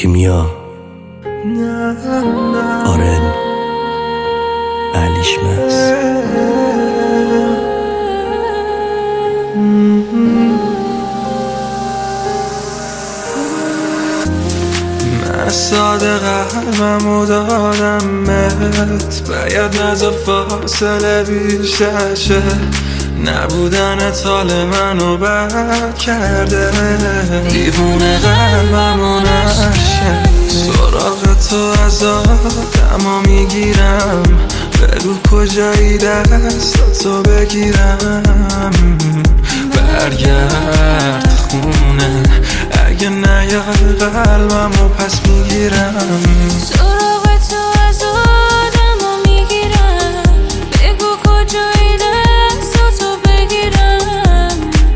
کیمیا آرن علیشمس من ساده قلبمو دادم بهت، باید نذار فاصله بیشتر شه. نبودنت حال منو بد کرده، دیوونه قلبمو نشه. سراغ تو از آدمو میگیرم، بگو کجایی دستاتو بگیرم. برگرد خونه، اگه نیای قلبمو پس میگیرم. سراغ تو از آدمو میگیرم، بگو کجایی دستاتو بگیرم.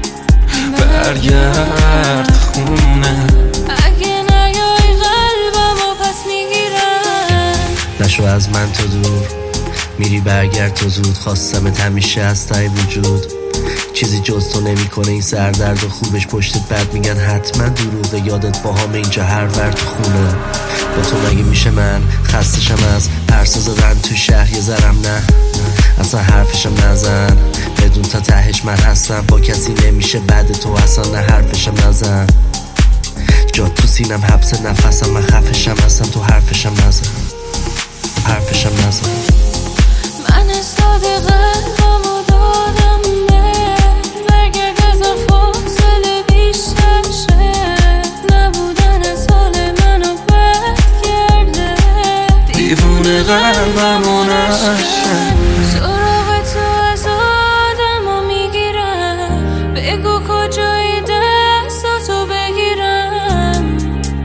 برگرد خونه، اگه نیای قلبمو پس میگیرم. نشو از من تو دور، میری برگرد تو زود. خواستمت همیشه از ته وجود، چیزی جز تو نمی کنه این سردرد و خوبش پشتت بد میگن حتما دروغه. یادت باهام اینجا هر ور تو خونه، با تو مگه میشه من خستشم از پرسا زدن تو شهر یه ذرم نه. اصلا حرفشم نزن، بدون تا تهش من هستم. با کسی نمیشه بعد تو اصلا، نه حرفشم نزن. جا تو سینم حبس نفسم، من خفشم هستم تو حرفشم نزن. حرفشم نزن. من استاده قلبمو دادم بهت، برگرد از فاصله بیشتر شه. نبودن سال منو بد کرده، دیوونه قلبمو نشه. سراغ تو از آدمو میگیرم، بگو کجایی دستاتو بگیرم.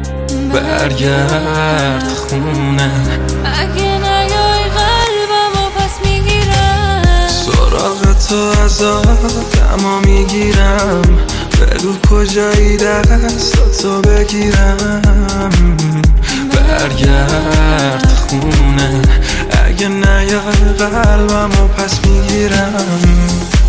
برگرد خونه، اگه نیای قلبمو پس میگیرم. سراغ تو از آدمو میگیرم، بگو کجایی دستاتو بگیرم. برگرد خونه، اگه نیای قلبمو پس میگیرم.